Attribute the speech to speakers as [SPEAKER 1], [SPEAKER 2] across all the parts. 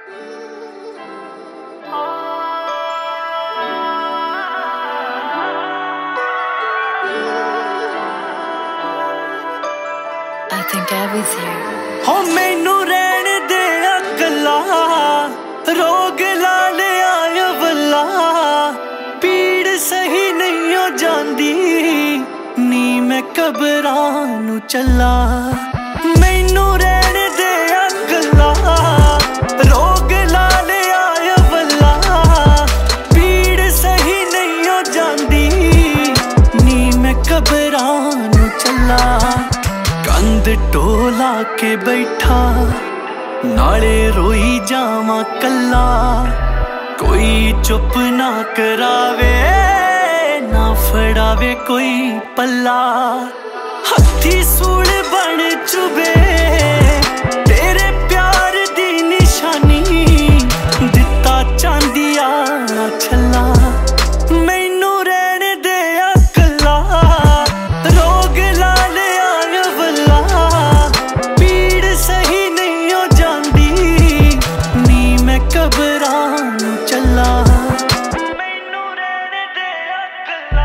[SPEAKER 1] I think I was here.
[SPEAKER 2] हो मैनू रहन दे अकला रोग ला लिया वल्ला पीड़ सही नहीं हो जांदी नी मैं कबरां नू चला मैनू रहन दे अकला रोग ला लिया वल्ला पीड़ सही नहीं हो जांदी नी मैं कबरां नू चला कंध टोला के बैठा नाले रोई जावा कल्ला कोई चुप ना करावे ना फड़ावे कोई पल्ला हथी सूल बन चुबे तेरे प्यार दी निशानी दिता चांदिया छला मैनू रहन दे अकला रोग ला लिया वल्ला पीड़ सही नहीं हो जांदी नी मैं कबरां नू चला मैनू रहन दे अकला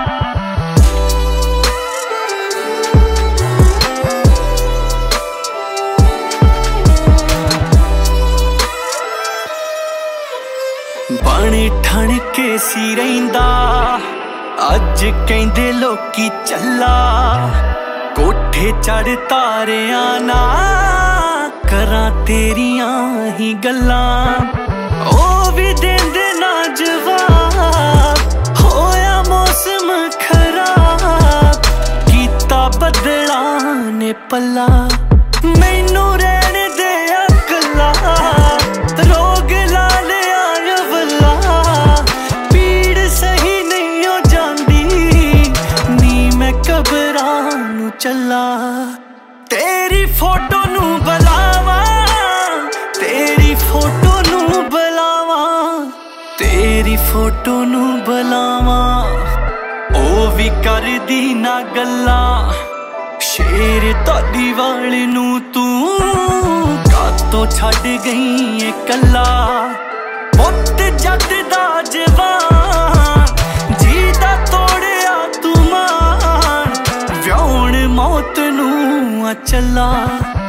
[SPEAKER 2] बाणी ठण के सी रहिंदा अज कहंदे लोकी चला कोठे चढ़ तारिया ना करा तेरिया ही गल्लां ओ भी देंदे ना जवाब होया मौसम खराब कीता बदला ने पल्ला मैनू रहन दे अकला रोग ला लिया वल्ला पीड़ सही नहीं हो जांदी नी मैं कबरां नू चला तेरी फोटो नू बुलावा तेरी फोटो नू बुलावा तेरी फोटो नू बुलावा ओ भी कर दी ना गल्ला शेर ताड़ी वाले नू तू कातों छड़ गई है कल्ला पुत जट दा जवान जीदा तोड़िया तू मान व्याउण मौत नू चला